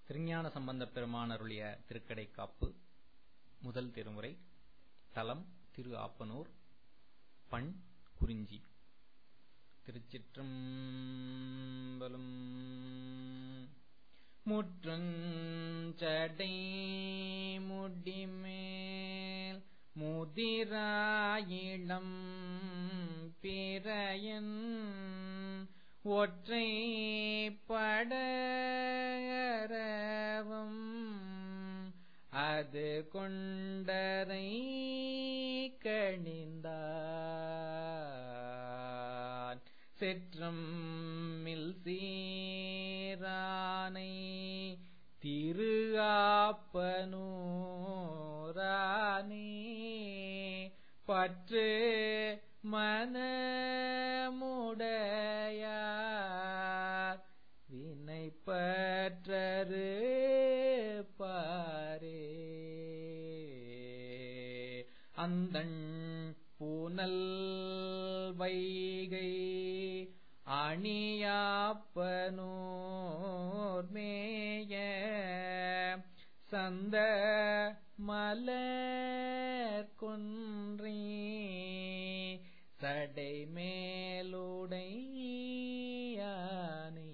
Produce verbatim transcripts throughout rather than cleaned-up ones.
திருஞான சம்பந்தப் பெருமான் அருளிய திருக்கடைக்காப்பு முதல் திருமுறை. தலம் திரு ஆப்பனூர். பண் குறிஞ்சி. திருச்சிற்றம்பலம். முற்றுஞ்சடை முடிமேல் முதிராயிடம் பிறையன் ஒற்றை படரவம் அது கொண்டரை கணிந்தான் செற்றம் மில் சீரானை திரு ஆப்பனூரானே பற்று மனமுடையார் வினை பற்றரு பாரே. அந்தண் பூனல் வைகை அணியாப்பனூர் மேய சந்த மலர் கொன்றே சடை மேலுடையானே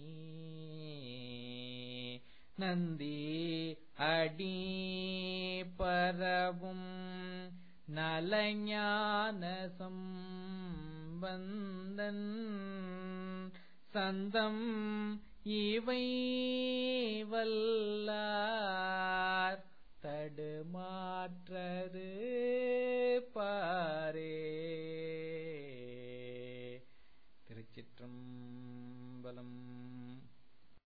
நந்தி அடி பரவும் நலஞான சம்பந்தன் சந்தம் இவை வல்லார் தடுமாற்றரு பாரே.